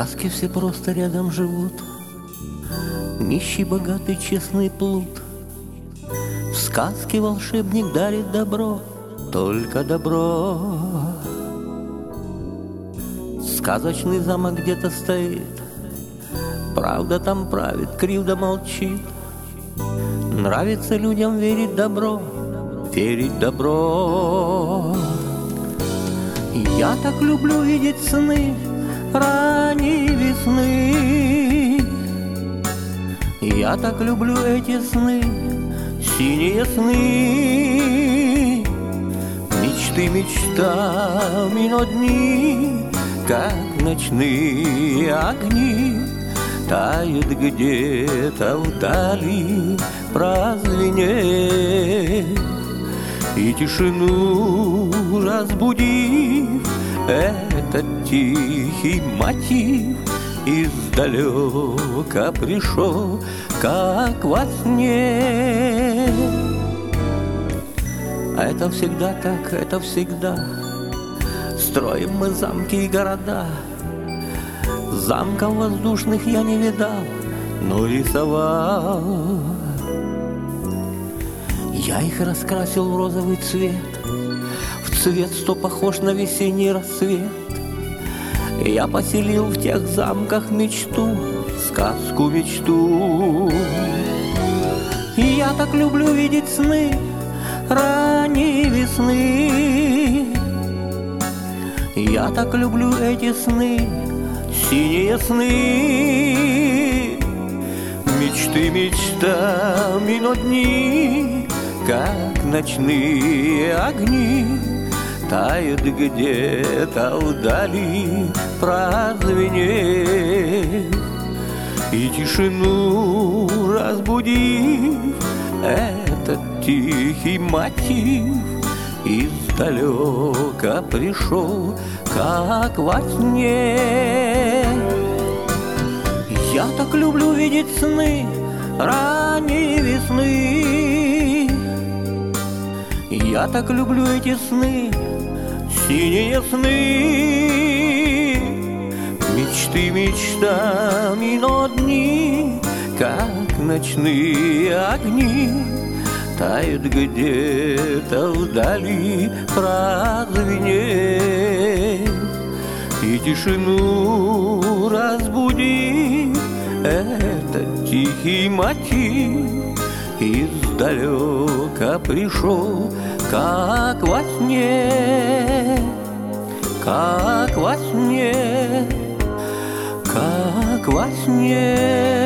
сказке все просто рядом живут, нищий, богатый, честный плут. В сказке волшебник дарит добро, только добро. Сказочный замок где-то стоит, правда там правит, кривда молчит. Нравится людям верить добро, верить добро. Я так люблю видеть сны ранней весны. Я так люблю эти сны, синие сны. Мечты мечтами, но дни, как ночные огни, тают где-то вдали, прозвенев. И тишину разбудив, этот тихий мотив издалека пришел, как во сне. А это всегда так, это всегда. Строим мы замки и города. Замков воздушных я не видал, но рисовал. Я их раскрасил в розовый цвет, в цвет, что похож на весенний рассвет. Я поселил в тех замках мечту, сказку мечту. Я так люблю видеть сны ранней весны. Я так люблю эти сны, синие сны. Мечты мечтами, но дни, как ночные огни, тают где-то вдали, прозвенев. И тишину разбудив, этот тихий мотив издалека пришел, как во сне. Я так люблю видеть сны ранней весны. Я так люблю эти сны, синие сны. Мечты мечтами, но дни, как ночные огни, тают где-то вдали, прозвенев. И тишину разбудив, этот тихий мотив издалека пришел, как во сне, как во сне, как во сне.